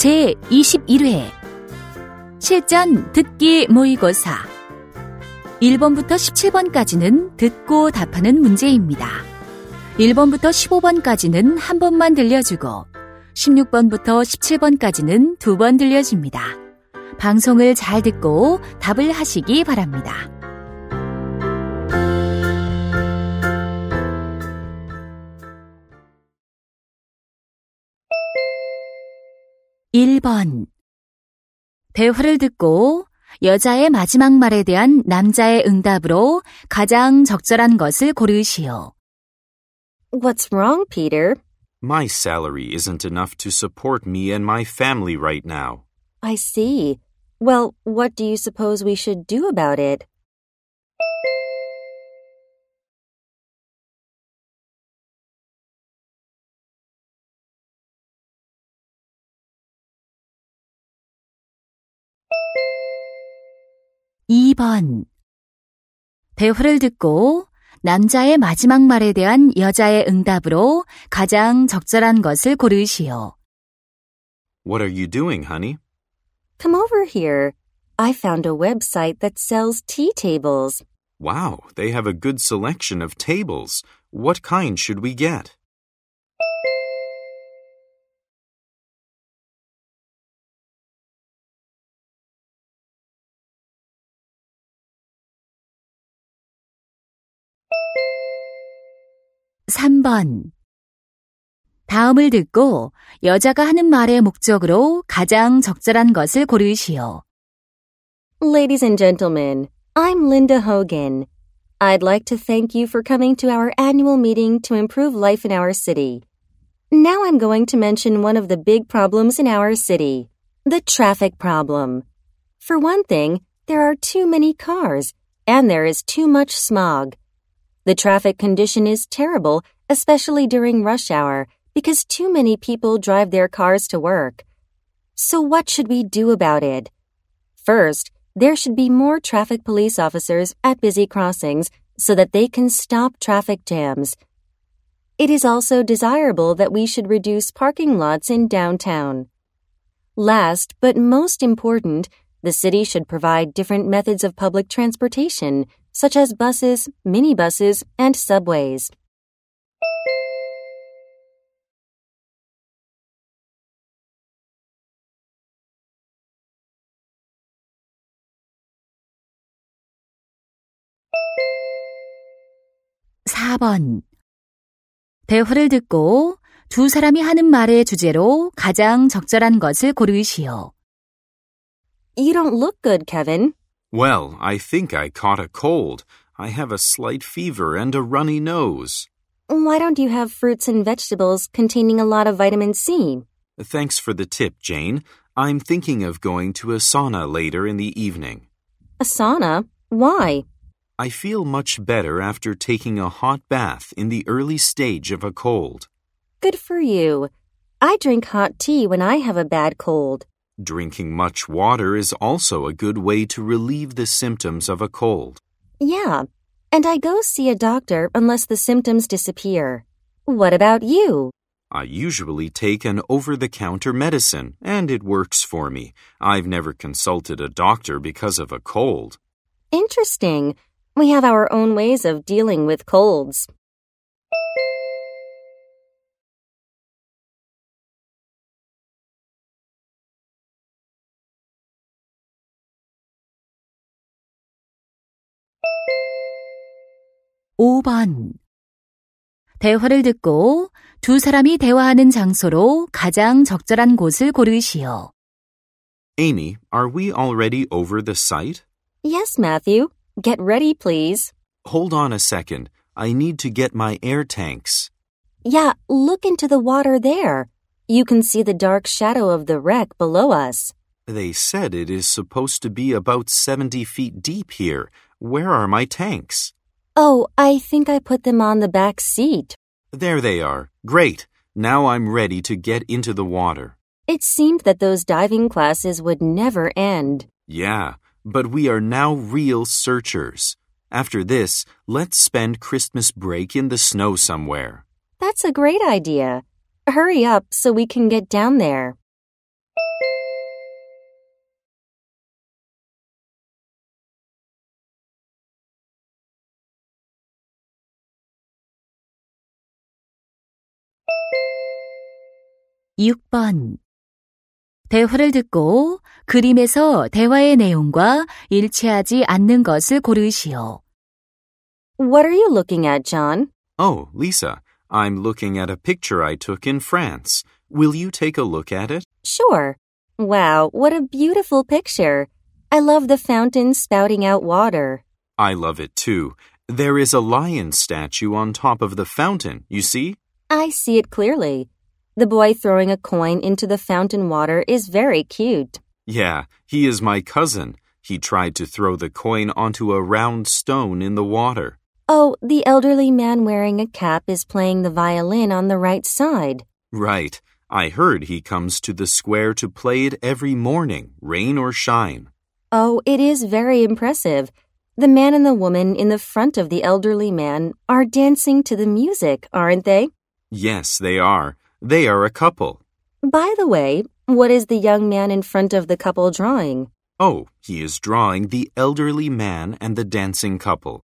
제21회 실전 듣기 모의고사 1번부터 17번까지는 듣고 답하는 문제입니다. 1번부터 15번까지는 한 번만 들려주고 16번부터 17번까지는 두 번 들려줍니다. 방송을 잘 듣고 답을 하시기 바랍니다. (1번) 대화를 듣고 여자의 마지막 말에 대한 남자의 응답으로 가장 적절한 것을 고르시오. What's wrong, Peter? My salary isn't enough to support me and my family right now. I see. Well, what do you suppose we should do about it? (2번) 대화를 듣고 남자의 마지막 말에 대한 여자의 응답으로 가장 적절한 것을 고르시오. What are you doing, honey? Come over here. I found a website that sells tea tables. Wow, they have a good selection of tables. What kind should we get? (3번) 다음을 듣고 여자가 하는 말의 목적으로 가장 적절한 것을 고르시오. Ladies and gentlemen, I'm Linda Hogan. I'd like to thank you for coming to our annual meeting to improve life in our city. Now I'm going to mention one of the big problems in our city, the traffic problem. For one thing, there are too many cars, and there is too much smog. The traffic condition is terrible, especially during rush hour, because too many people drive their cars to work. So what should we do about it? First, there should be more traffic police officers at busy crossings so that they can stop traffic jams. It is also desirable that we should reduce parking lots in downtown. Last, but most important, the city should provide different methods of public transportation, such as buses, minibuses, and subways. (4번) 대화를 듣고 두 사람이 하는 말의 주제로 가장 적절한 것을 고르시오. You don't look good, Kevin. Well, I think I caught a cold. I have a slight fever and a runny nose. Why don't you have fruits and vegetables containing a lot of vitamin C? Thanks for the tip, Jane. I'm thinking of going to a sauna later in the evening. A sauna? Why? I feel much better after taking a hot bath in the early stage of a cold. Good for you. I drink hot tea when I have a bad cold. Drinking much water is also a good way to relieve the symptoms of a cold. Yeah, and I go see a doctor unless the symptoms disappear. What about you? I usually take an over-the-counter medicine, and it works for me. I've never consulted a doctor because of a cold. Interesting. We have our own ways of dealing with colds. (5번) 대화를 듣고 두 사람이 대화하는 장소로 가장 적절한 곳을 고르시오. Amy, are we already over the site? Yes, Matthew. Get ready, please. Hold on a second. I need to get my air tanks. Yeah, look into the water there. You can see the dark shadow of the wreck below us. They said it is supposed to be about 70 feet deep here. Where are my tanks? Oh, I think I put them on the back seat. There they are. Great. Now I'm ready to get into the water. It seemed that those diving classes would never end. Yeah, but we are now real searchers. After this, let's spend Christmas break in the snow somewhere. That's a great idea. Hurry up so we can get down there. 6번. 대화를 듣고 그림에서 대화의 내용과 일치하지 않는 것을 고르시오. What are you looking at, John? Oh, Lisa, I'm looking at a picture I took in France. Will you take a look at it? Sure. Wow, what a beautiful picture. I love the fountain spouting out water. I love it too. There is a lion statue on top of the fountain, you see? I see it clearly. The boy throwing a coin into the fountain water is very cute. Yeah, he is my cousin. He tried to throw the coin onto a round stone in the water. Oh, the elderly man wearing a cap is playing the violin on the right side. Right. I heard he comes to the square to play it every morning, rain or shine. Oh, it is very impressive. The man and the woman in the front of the elderly man are dancing to the music, aren't they? Yes, they are. They are a couple. By the way, what is the young man in front of the couple drawing? Oh, he is drawing the elderly man and the dancing couple.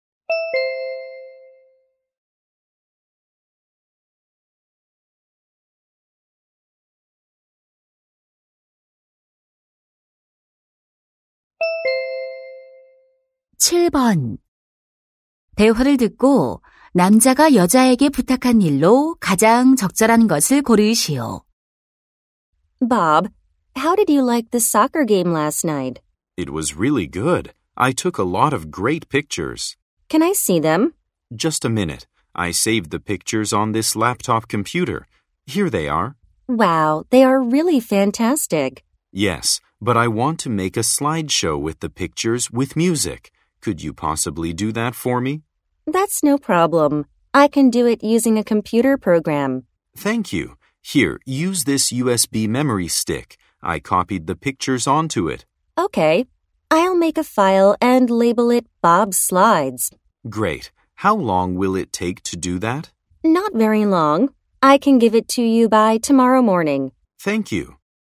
(7번) 대화를 듣고 남자가 여자에게 부탁한 일로 가장 적절한 것을 고르시오. Bob, how did you like the soccer game last night? It was really good. I took a lot of great pictures. Can I see them? Just a minute. I saved the pictures on this laptop computer. Here they are. Wow, they are really fantastic. Yes, but I want to make a slideshow with the pictures with music. Could you possibly do that for me? That's no problem. I can do it using a computer program. Thank you. Here, use this USB memory stick. I copied the pictures onto it. Okay. I'll make a file and label it Bob's Slides. Great. How long will it take to do that? Not very long. I can give it to you by tomorrow morning. Thank you.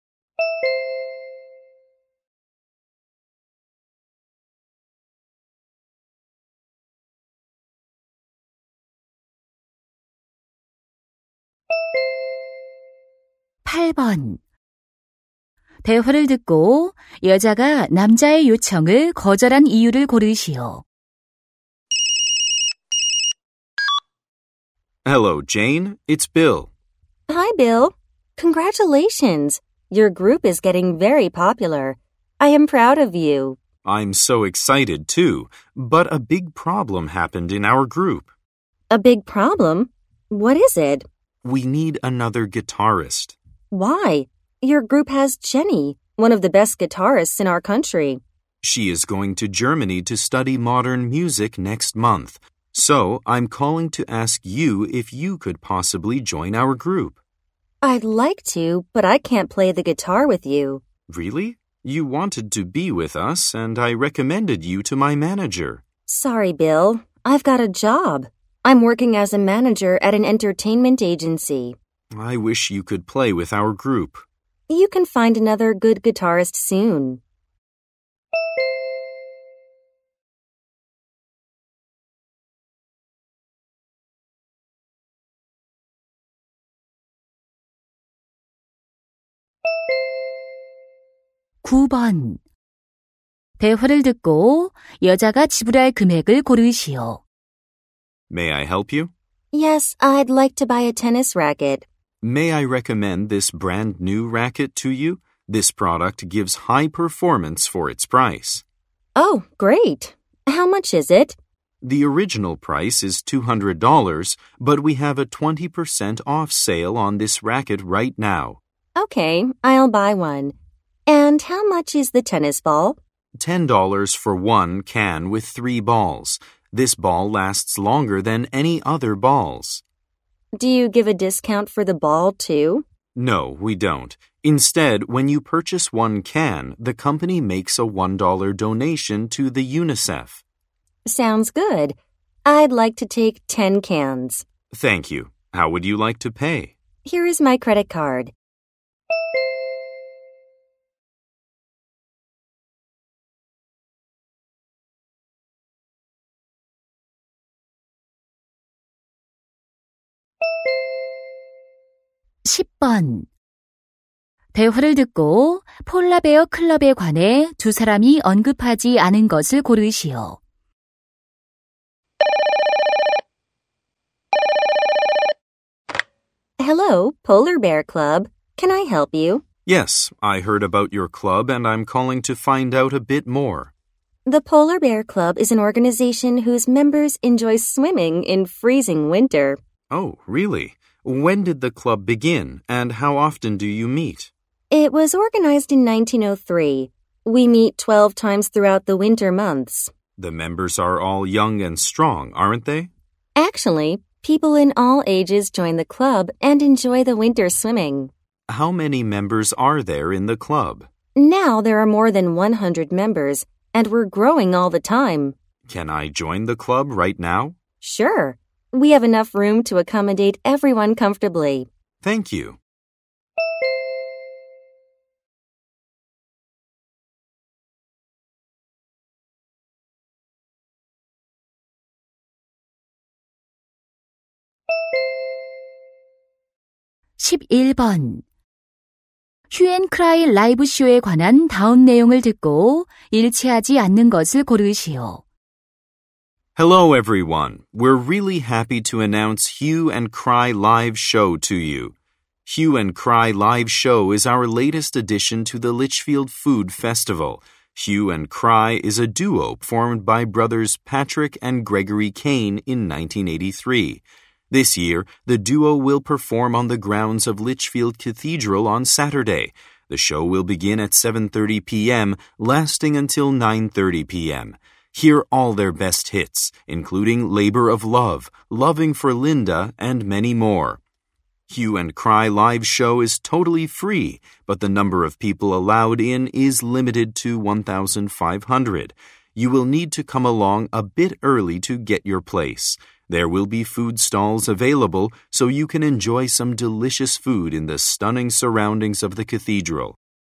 (8번) 대화를 듣고 여자가 남자의 요청을 거절한 이유를 고르시오. Hello, Jane. It's Bill. Hi, Bill. Congratulations. Your group is getting very popular. I am proud of you. I'm so excited too, but a big problem happened in our group. A big problem? What is it? We need another guitarist. Why? Your group has Jenny, one of the best guitarists in our country. She is going to Germany to study modern music next month. So I'm calling to ask you if you could possibly join our group. I'd like to, but I can't play the guitar with you. Really? You wanted to be with us, and I recommended you to my manager. Sorry, Bill. I've got a job. I'm working as a manager at an entertainment agency. I wish you could play with our group. You can find another good guitarist soon. (9번) 대화를 듣고 여자가 지불할 금액을 고르시오. May I help you? Yes, I'd like to buy a tennis racket. May I recommend this brand new racket to you? This product gives high performance for its price. Oh, great. How much is it? The original price is $200, but we have a 20% off sale on this racket right now. Okay, I'll buy one. And how much is the tennis ball? $10 for one can with 3 balls. This ball lasts longer than any other balls. Do you give a discount for the ball, too? No, we don't. Instead, when you purchase one can, the company makes a $1 donation to the UNICEF. Sounds good. I'd like to take 10 cans. Thank you. How would you like to pay? Here is my credit card. 10번. 대화를 듣고 폴라베어 클럽에 관해 두 사람이 언급하지 않은 것을 고르시오. Hello, Polar Bear Club. Can I help you? Yes, I heard about your club and I'm calling to find out a bit more. The Polar Bear Club is an organization whose members enjoy swimming in freezing winter. Oh, really? When did the club begin and how often do you meet? It was organized in 1903. We meet 12 times throughout the winter months. The members are all young and strong, aren't they? Actually, people in all ages join the club and enjoy the winter swimming. How many members are there in the club? Now there are more than 100 members, and we're growing all the time. Can I join the club right now? Sure. We have enough room to accommodate everyone comfortably. Thank you. (11번) 휴앤크라이 라이브 쇼에 관한 다음 내용을 듣고 일치하지 않는 것을 고르시오. Hello everyone. We're really happy to announce Hue and Cry Live Show to you. Hue and Cry Live Show is our latest addition to the Litchfield Food Festival. Hue and Cry is a duo formed by brothers Patrick and Gregory Kane in 1983. This year, the duo will perform on the grounds of Litchfield Cathedral on Saturday. The show will begin at 7:30 p.m., lasting until 9:30 p.m. Hear all their best hits, including Labor of Love, Loving for Linda, and many more. Hue and Cry Live Show is totally free, but the number of people allowed in is limited to 1,500. You will need to come along a bit early to get your place. There will be food stalls available so you can enjoy some delicious food in the stunning surroundings of the cathedral.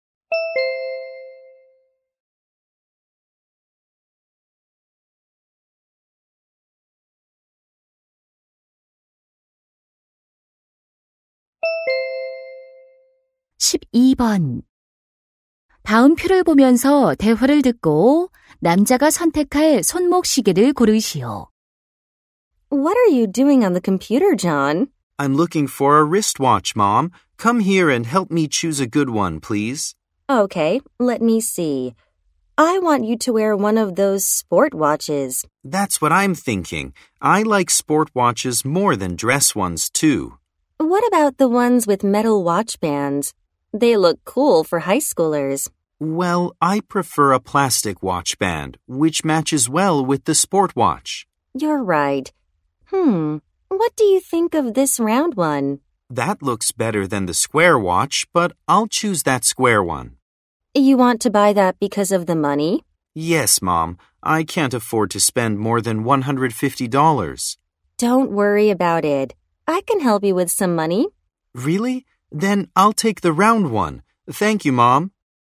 (12번) 다음 표를 보면서 대화를 듣고 남자가 선택할 손목시계를 고르시오. What are you doing on the computer, John? I'm looking for a wristwatch, Mom. Come here and help me choose a good one, please. Okay, let me see. I want you to wear one of those sport watches. That's what I'm thinking. I like sport watches more than dress ones, too. What about the ones with metal watch bands? They look cool for high schoolers. Well, I prefer a plastic watch band, which matches well with the sport watch. You're right. What do you think of this round one? That looks better than the square watch, but I'll choose that square one. You want to buy that because of the money? Yes, Mom. I can't afford to spend more than $150. Don't worry about it. I can help you with some money. Really? Then I'll take the round one. Thank you, Mom.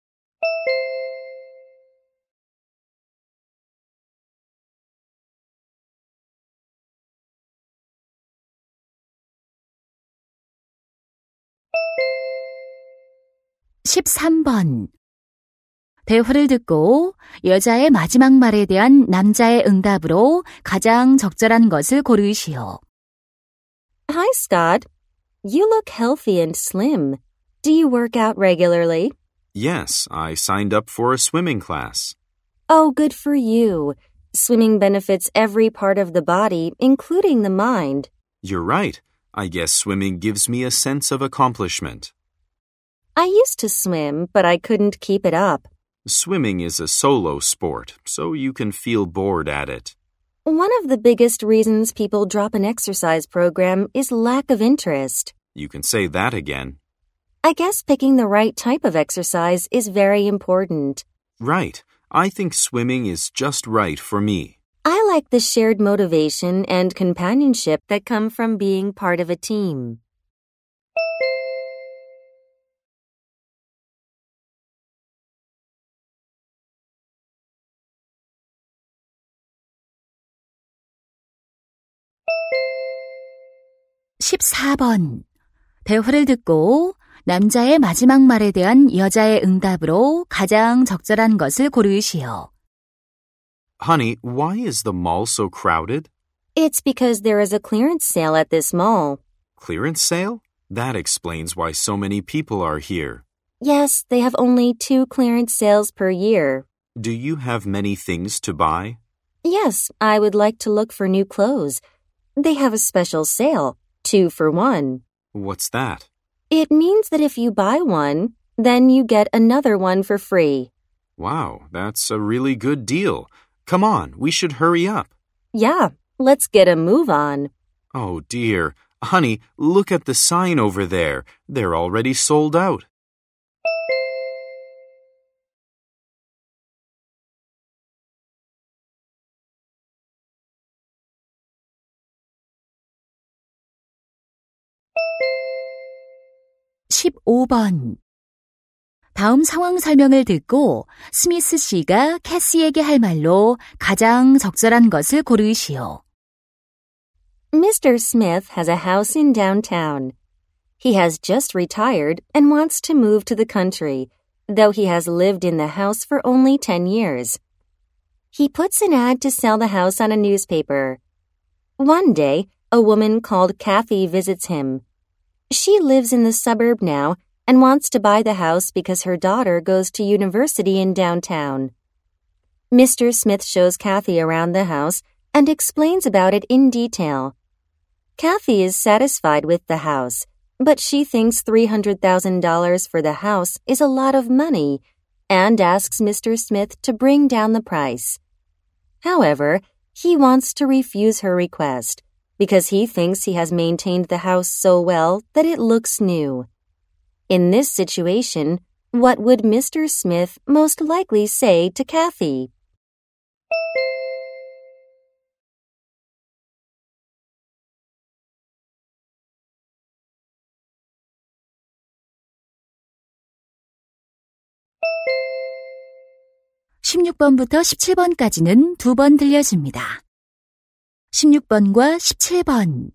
(13번) 대화를 듣고 여자의 마지막 말에 대한 남자의 응답으로 가장 적절한 것을 고르시오. Hi, Scott. You look healthy and slim. Do you work out regularly? Yes, I signed up for a swimming class. Oh, good for you. Swimming benefits every part of the body, including the mind. You're right. I guess swimming gives me a sense of accomplishment. I used to swim, but I couldn't keep it up. Swimming is a solo sport, so you can feel bored at it. One of the biggest reasons people drop an exercise program is lack of interest. You can say that again. I guess picking the right type of exercise is very important. Right. I think swimming is just right for me. I like the shared motivation and companionship that come from being part of a team. (14번) 대화를 듣고 남자의 마지막 말에 대한 여자의 응답으로 가장 적절한 것을 고르시오. Honey, why is the mall so crowded? It's because there is a clearance sale at this mall. Clearance sale? That explains why so many people are here. Yes, they have only 2 clearance sales per year. Do you have many things to buy? Yes, I would like to look for new clothes. They have a special sale, 2 for 1. What's that? It means that if you buy one, then you get another one for free. Wow, that's a really good deal. Come on, we should hurry up. Yeah, let's get a move on. Oh dear. Honey, look at the sign over there. They're already sold out. (15번) 다음 상황 설명을 듣고 스미스 씨가 캐시에게 할 말로 가장 적절한 것을 고르시오. Mr. Smith has a house in downtown. He has just retired and wants to move to the country, though he has lived in the house for only 10 years. He puts an ad to sell the house on a newspaper. One day, a woman called Kathy visits him. She lives in the suburb now and wants to buy the house because her daughter goes to university in downtown. Mr. Smith shows Kathy around the house and explains about it in detail. Kathy is satisfied with the house, but she thinks $300,000 for the house is a lot of money and asks Mr. Smith to bring down the price. However, he wants to refuse her request because he thinks he has maintained the house so well that it looks new. In this situation, what would Mr. Smith most likely say to Kathy? (16번부터 17번까지는 2번 들려줍니다. 16번과 17번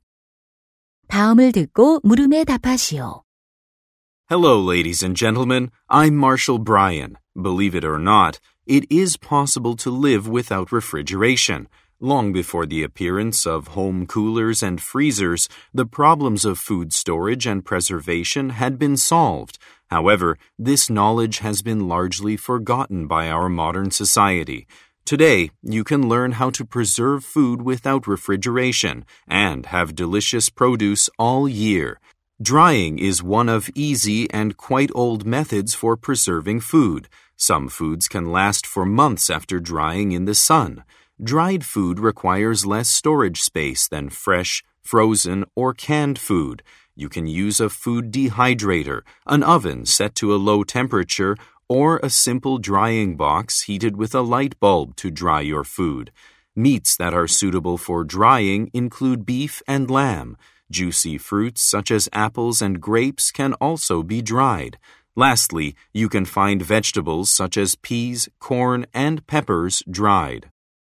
다음을 듣고 물음에 답하시오. Hello, ladies and gentlemen. I'm Marshall Bryan. Believe it or not, it is possible to live without refrigeration. Long before the appearance of home coolers and freezers, the problems of food storage and preservation had been solved. However, this knowledge has been largely forgotten by our modern society. Today, you can learn how to preserve food without refrigeration and have delicious produce all year. Drying is one of easy and quite old methods for preserving food. Some foods can last for months after drying in the sun. Dried food requires less storage space than fresh, frozen, or canned food. You can use a food dehydrator, an oven set to a low temperature, or a simple drying box heated with a light bulb to dry your food. Meats that are suitable for drying include beef and lamb. Juicy fruits such as apples and grapes can also be dried. Lastly, you can find vegetables such as peas, corn, and peppers dried.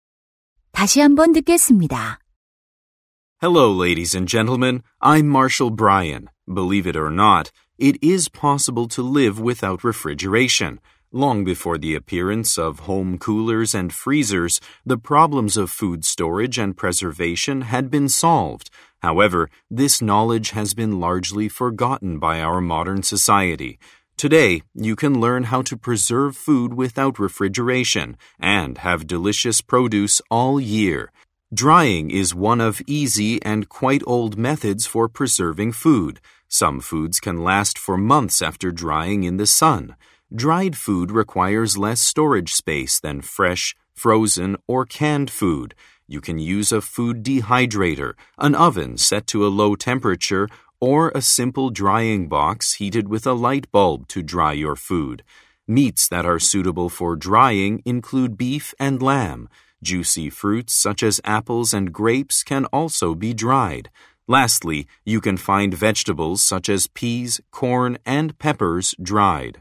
다시 한번 듣겠습니다. Hello, ladies and gentlemen. I'm Marshall Bryan. Believe it or not, it is possible to live without refrigeration. Long before the appearance of home coolers and freezers, the problems of food storage and preservation had been solved. However, this knowledge has been largely forgotten by our modern society. Today, you can learn how to preserve food without refrigeration and have delicious produce all year. Drying is one of easy and quite old methods for preserving food. Some foods can last for months after drying in the sun. Dried food requires less storage space than fresh, frozen, or canned food. You can use a food dehydrator, an oven set to a low temperature, or a simple drying box heated with a light bulb to dry your food. Meats that are suitable for drying include beef and lamb. Juicy fruits such as apples and grapes can also be dried. Lastly, you can find vegetables such as peas, corn, and peppers dried.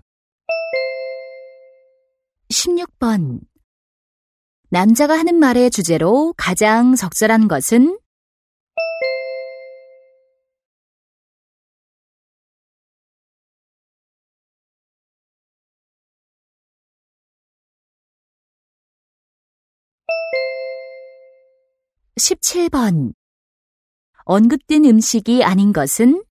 16번 남자가 하는 말의 주제로 가장 적절한 것은 17번. 언급된 음식이 아닌 것은